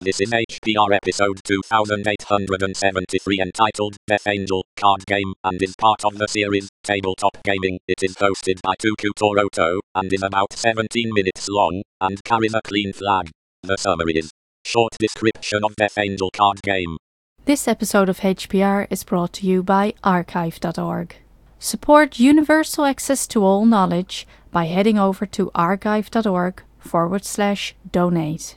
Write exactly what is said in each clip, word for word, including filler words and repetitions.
This is H P R episode two thousand eight hundred seventy-three entitled Death Angel Card Game and is part of the series Tabletop Gaming. It is hosted by Tuku Toroto and is about seventeen minutes long and carries a clean flag. The summary is short description of Death Angel Card Game. This episode of H P R is brought to you by archive dot org. Support universal access to all knowledge by heading over to archive dot org forward slash donate.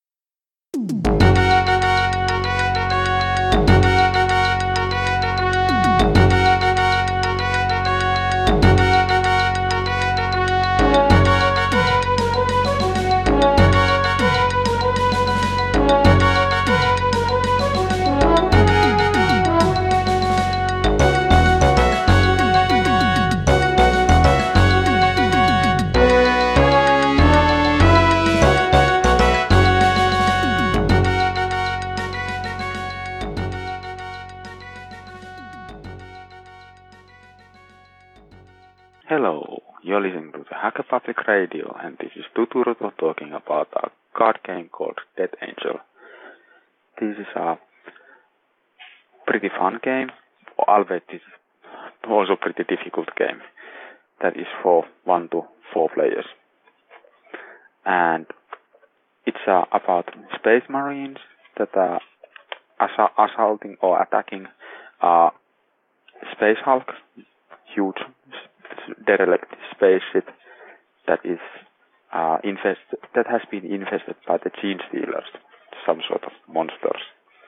Hello, you're listening to the Hacker Public Radio, and this is Tuturoto talking about a card game called Death Angel. This is a pretty fun game, albeit this is also a pretty difficult game that is for one to four players. And it's uh, about space marines that are assa- assaulting or attacking a space hulk, huge derelict spaceship that is uh, infested, that has been infested by the gene stealers, some sort of monsters.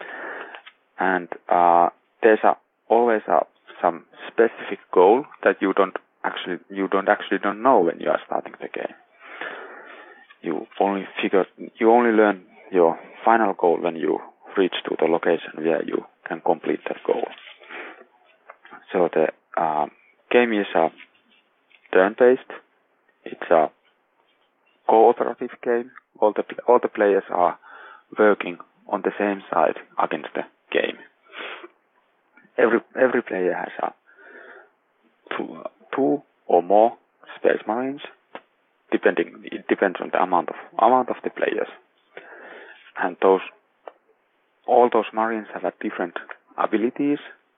And uh, there's a, always a, some specific goal that you don't actually you don't actually don't know when you are starting the game. You only figure you only learn your final goal when you reach to the location where you can complete that goal. So the uh, game is a turn-based. It's a cooperative game. All the all the players are working on the same side against the game. Every every player has a two, two or more space marines, depending it depends on the amount of amount of the players. And those all those marines have a different abilities,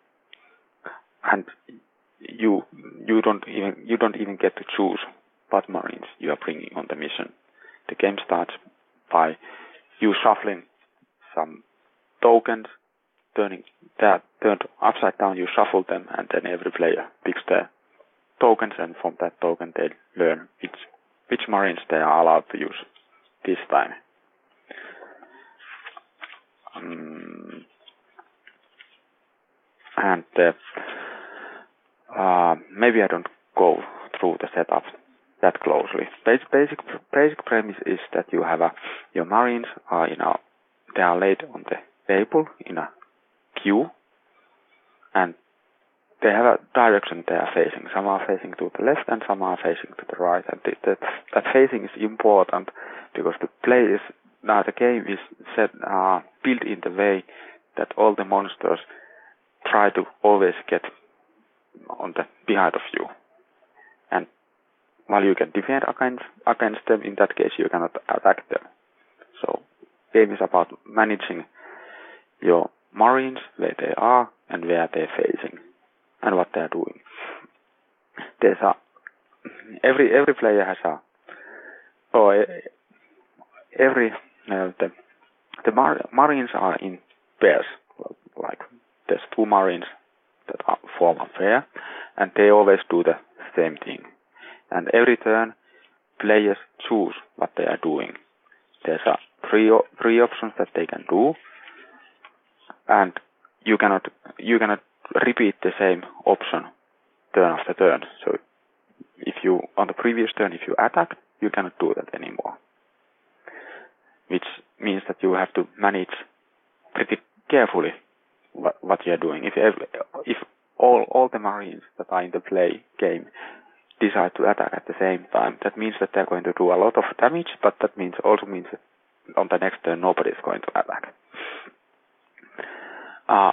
and you you don't even you don't even get to choose what marines you are bringing on the mission. The game starts by you shuffling some tokens, turning that turned upside down. You shuffle them, and then every player picks their tokens, and from that token they learn which which marines they are allowed to use this time. Um, and uh, Uh, maybe I don't go through the setup that closely. Basic, basic, basic premise is that you have a, your marines are in a, they are laid on the table in a queue, and they have a direction they are facing. Some are facing to the left and some are facing to the right. And the, that, that facing is important because the play is, now the game is set, uh, built in the way that all the monsters try to always get on the behind of you, and while you can defend against against them, in that case you cannot attack them. So game is about managing your marines, where they are and where they're facing and what they're doing. There's a every every player has a or every uh, the the mar- marines are in pairs, like there's two marines that are form a pair, and they always do the same thing. And every turn, players choose what they are doing. There's a three three options that they can do, and you cannot you cannot repeat the same option turn after turn. So if you on the previous turn, if you attack, you cannot do that anymore. Which means that you have to manage pretty carefully What, what you are doing. If every, if all all the marines that are in the play game decide to attack at the same time, that means that they're going to do a lot of damage, but that means also means that on the next turn nobody is going to attack. Uh,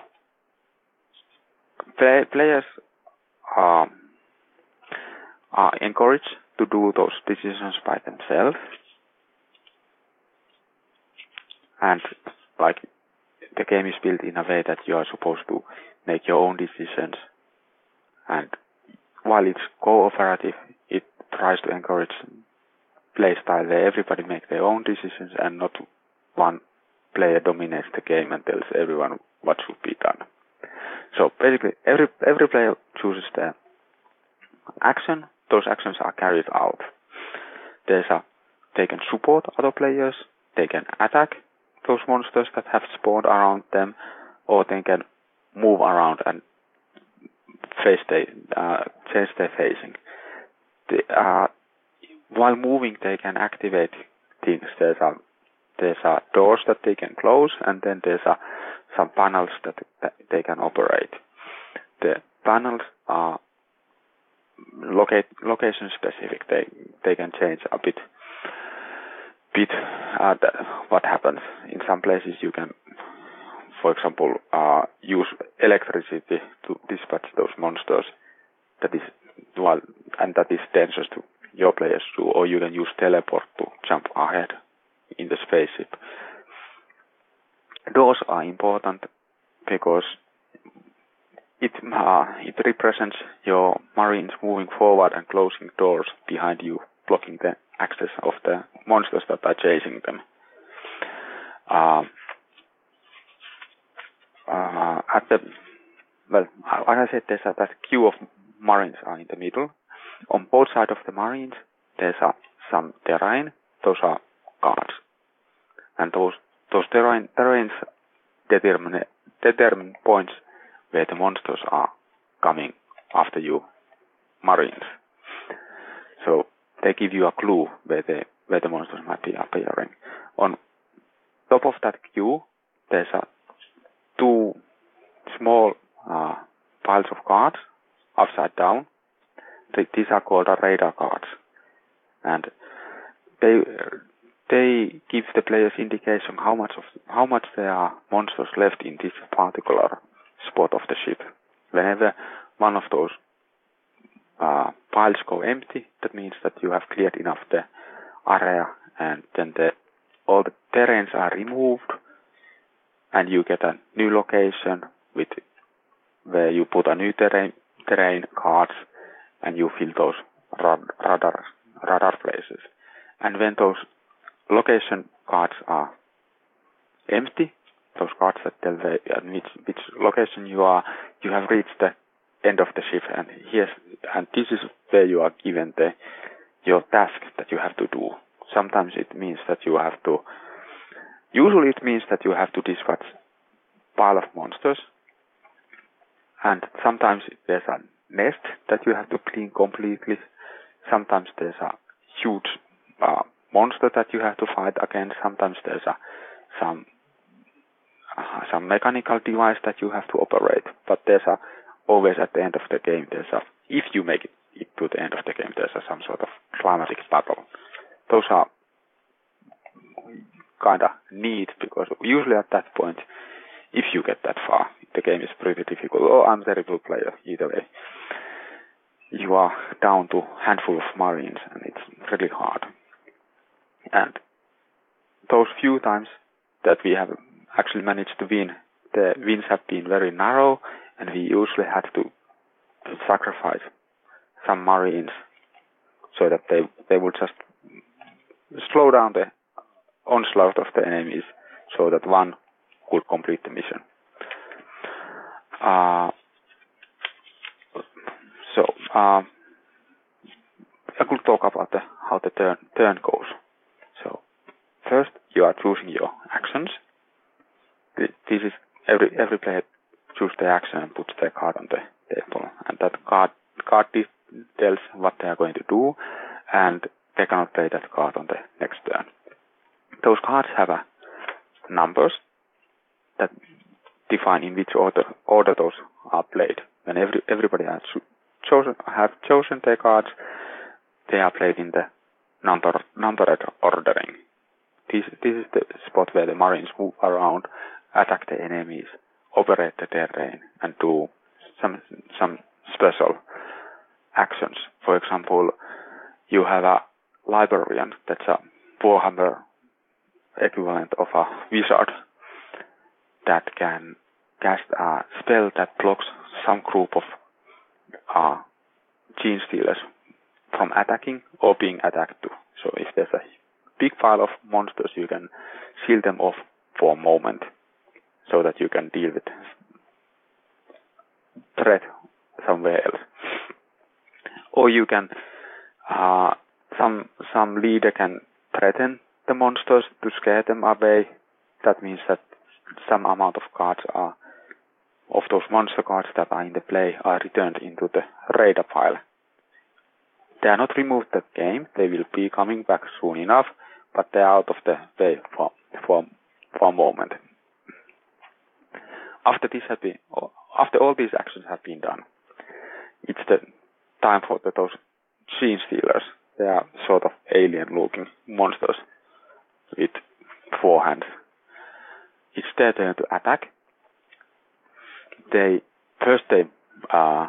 play, players are, are encouraged to do those decisions by themselves, and like the game is built in a way that you are supposed to make your own decisions, and while it's cooperative, it tries to encourage play style where everybody makes their own decisions and not one player dominates the game and tells everyone what should be done. So basically, every every player chooses the action. Those actions are carried out. There's a they can support other players. They can attack those monsters that have spawned around them, or they can move around and face they uh, change their facing. They, uh, while moving, they can activate things. There's a there's a doors that they can close, and then there's a some panels that, that they can operate. The panels are locate location specific. They they can change a bit bit uh, the, what happens. In some places you can, for example, uh, use electricity to dispatch those monsters. That is well, and that is dangerous to your players too. Or you can use teleport to jump ahead in the spaceship. Doors are important because it uh, it represents your marines moving forward and closing doors behind you, blocking the access of the monsters that are chasing them. Uh, uh, at the well, like I said, there's a, that queue of marines are in the middle. On both sides of the marines, there's a, some terrain. Those are guards, and those those terrain terrains determine determine points where the monsters are coming after you, marines. So they give you a clue where the where the monsters might be appearing. On top of that queue, there's a two small uh, piles of cards upside down. These are called radar cards, and they they give the players indication how much of how much there are monsters left in this particular spot of the ship. Whenever one of those uh, piles go empty, that means that you have cleared enough the area, and then the all the terrains are removed, and you get a new location with where you put a new terrain terrain cards, and you fill those rad radar radar places. And when those location cards are empty, those cards that tell the, uh, which, which location you are, you have reached the end of the ship, and here's and this is where you are given the your task that you have to do. Sometimes it means that you have to. Usually it means that you have to dispatch pile of monsters, and sometimes there's a nest that you have to clean completely. Sometimes there's a huge uh, monster that you have to fight against. Sometimes there's a some uh, some mechanical device that you have to operate. But there's a always at the end of the game there's a if you make it, it to the end of the game there's a, some sort of climatic battle. Those are kind of neat because usually at that point, if you get that far, the game is pretty difficult. Oh, I'm a terrible player either way. You are down to a handful of marines, and it's really hard. And those few times that we have actually managed to win, the wins have been very narrow, and we usually had to sacrifice some marines so that they they would just slow down the onslaught of the enemies so that one could complete the mission. Uh, so uh, I could talk about the, how the turn turn goes. So first you are choosing your actions. This is every every player chooses their action and puts their card on the table, and that card card tells what they are going to do, and they cannot play that card on the next turn. Those cards have a numbers that define in which order order those are played. When every everybody has chosen have chosen their cards, they are played in the number numbered ordering. This this is the spot where the marines move around, attack the enemies, operate the terrain, and do some some special actions. For example, you have a librarian that's a Warhammer equivalent of a wizard that can cast a spell that blocks some group of uh, Gene Stealers from attacking or being attacked too. So if there's a big pile of monsters, you can seal them off for a moment so that you can deal with threat somewhere else. Or you can, uh, some some leader can threaten the monsters to scare them away. That means that some amount of cards are, of those monster cards that are in the play, are returned into the radar pile. They are not removed the game. They will be coming back soon enough, but they are out of the way for for for a moment. After this has been, after all these actions have been done, it's the time for the, those Gene Stealers. They are sort of alien-looking monsters with four hands. It's their turn to attack. They first they uh,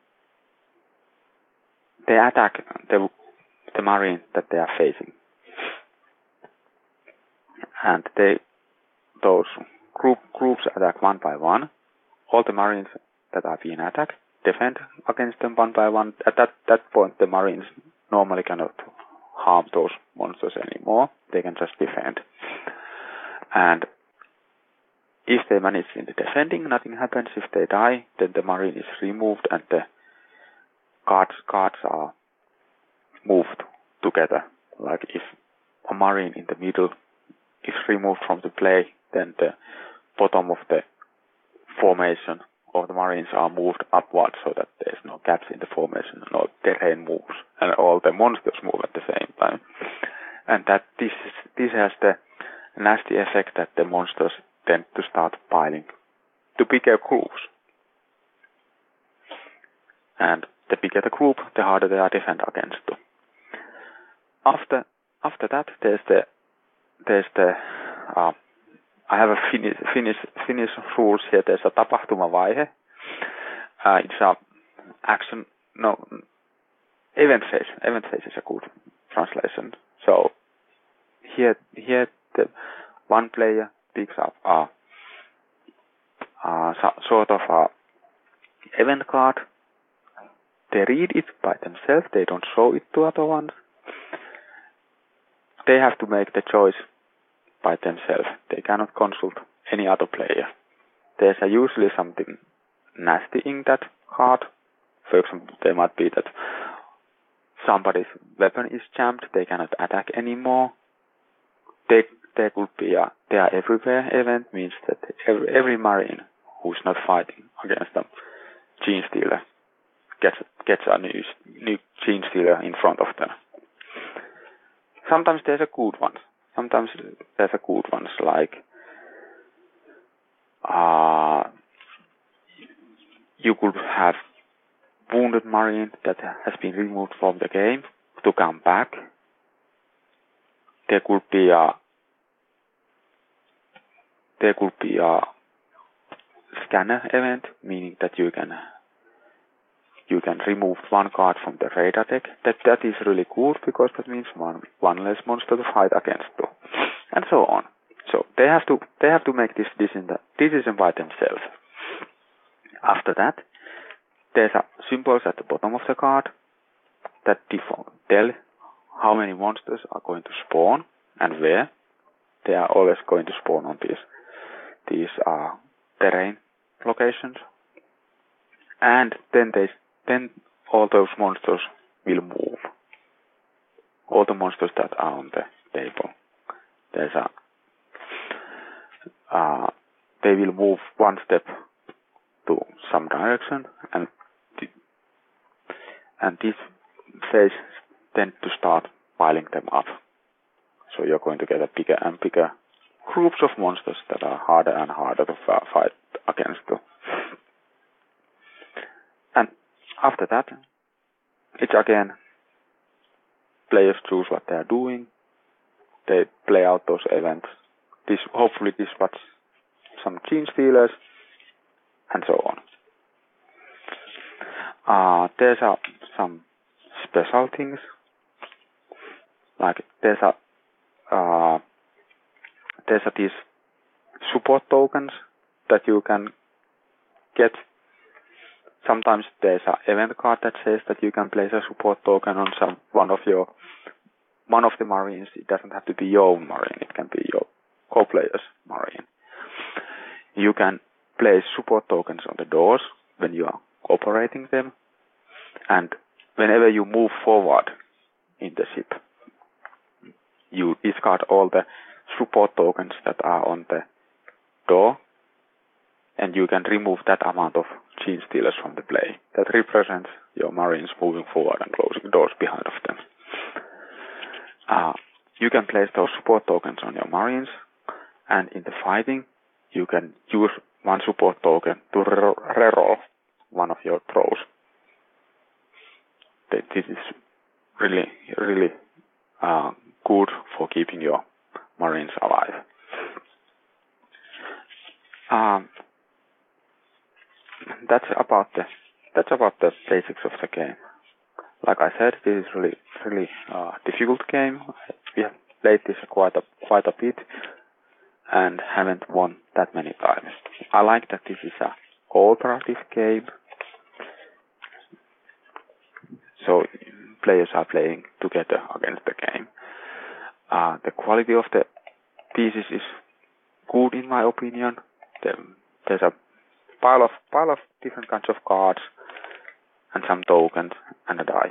they attack the the marine that they are facing, and they those group groups attack one by one. All the marines that are being attacked defend against them one by one. At that that point, the marines normally cannot harm those monsters anymore. They can just defend. And if they manage in the defending, nothing happens. If they die, then the marine is removed and the cards cards are moved together. Like if a marine in the middle is removed from the play, then the bottom of the formation of the marines are moved upwards so that there's no gaps in the formation, no terrain moves, and all the monsters move at the same time. And that this is, this has the nasty effect that the monsters tend to start piling to bigger groups. And the bigger the group, the harder they are defend against too. After after that, there's the there's the uh, I have a Finnish Finnish Finnish rules here. There's a tapahtumavaihe. Uh, it's a action no event phase. Event phase is a good translation. So here here the one player picks up a, a sort of a event card. They read it by themselves. They don't show it to other ones. They have to make the choice by themselves. They cannot consult any other player. There's a usually something nasty in that card. For example, there might be that somebody's weapon is jammed. They cannot attack anymore. They, there could be a they are everywhere event, means that every, every marine who's not fighting against them Gene Stealer gets gets a new new Gene Stealer in front of them. Sometimes there's a good one. Sometimes there's a good ones like uh, you could have wounded marine that has been removed from the game to come back. There could be a there could be a scanner event, meaning that you can you can remove one card from the radar deck. That that is really good because that means one one less monster to fight against too, and so on. So they have to they have to make this decision decision by themselves. After that, there's a symbols at the bottom of the card that default tell how many monsters are going to spawn and where. They are always going to spawn on these these uh, terrain locations, and then they then all those monsters will move. All the monsters that are on the table. There's a uh, they will move one step to some direction, and th- and this phase tend to start piling them up. So you're going to get a bigger and bigger groups of monsters that are harder and harder to f- fight against. Too. And after that, it's again players choose what they are doing. They play out those events. This hopefully dispatch some Gene Stealers and so on. Uh, there's a, some special things. Like there's a uh, there's a, these support tokens that you can get. Sometimes there's an event card that says that you can place a support token on some one of your one of the marines. It doesn't have to be your own marine. It can be your co-player's marine. You can place support tokens on the doors when you are operating them, and whenever you move forward in the ship, you discard all the support tokens that are on the door, and you can remove that amount of gene stealers from the play. That represents your marines moving forward and closing doors behind of them. Uh, you can place those support tokens on your marines, and in the fighting, you can use one support token to reroll one of your throws. This is really, really uh, good for keeping your marines alive. Um, that's about the that's about the basics of the game. Like I said, this is really, really uh, difficult game. We have played this quite a quite a bit and haven't won that many times. I like that this is a cooperative game, so players are playing together against the game. Uh, the quality of the pieces is good in my opinion. The, there's a pile of pile of different kinds of cards and some tokens and a die.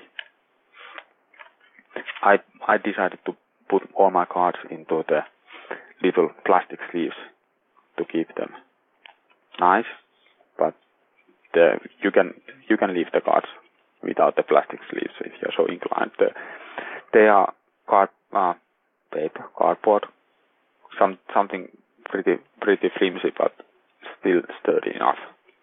I I decided to put all my cards into the little plastic sleeves to keep them nice, but the, you can you can leave the cards without the plastic sleeves if you're so inclined. The, they are card uh, paper, cardboard, some something pretty pretty flimsy, but still sturdy enough.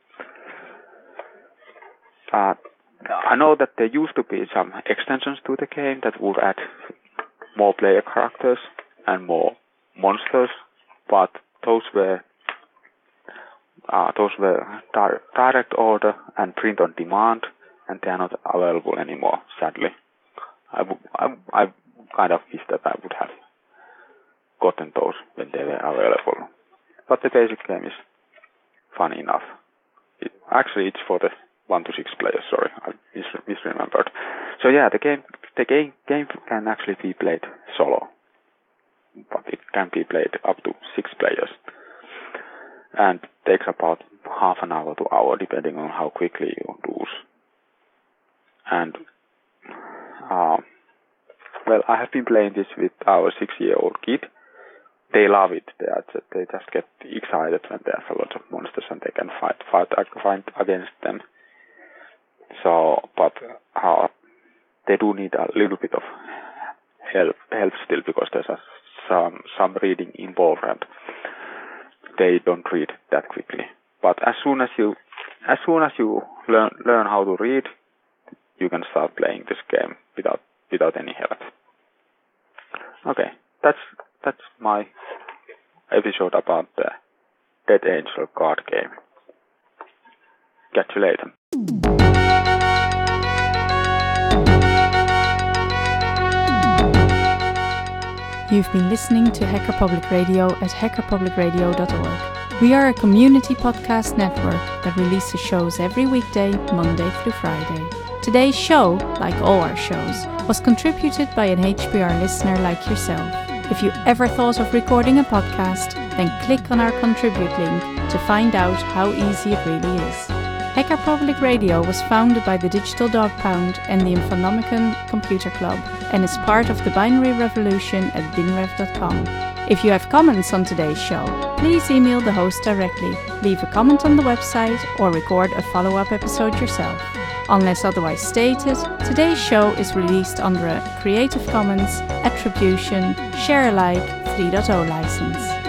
Uh, I know that there used to be some extensions to the game that would add more player characters and more monsters, but those were uh, those were di- direct order and print on demand, and they are not available anymore. Sadly, I, w- I, I kind of wish that I would have gotten those when they were available. But the basic game is fun enough. It, actually, it's for the one to six players. Sorry, I mis- misremembered. So yeah, the game the game game can actually be played solo, but it can be played up to six players, and takes about half an hour to hour depending on how quickly you lose. And uh, well, I have been playing this with our six-year-old kid. They love it. They are just, they just get excited when there's a lot of monsters and they can fight fight fight against them. So, but uh, they do need a little bit of help help still because there's a, some some reading involved and they don't read that quickly. But as soon as you as soon as you learn learn how to read, you can start playing this game without without any help. Okay, that's that's my episode about the Dead Angel card game. Catch you later. You've been listening to Hacker Public Radio at hacker public radio dot org. We are a community podcast network that releases shows every weekday, Monday through Friday. Today's show, like all our shows, was contributed by an H P R listener like yourself. If you ever thought of recording a podcast, then click on our contribute link to find out how easy it really is. Hacker Public Radio was founded by the Digital Dog Pound and the Infonomicon Computer Club and is part of the Binary Revolution at binrev dot com. If you have comments on today's show, please email the host directly, leave a comment on the website, or record a follow-up episode yourself. Unless otherwise stated, today's show is released under a Creative Commons Attribution Share Alike three point oh license.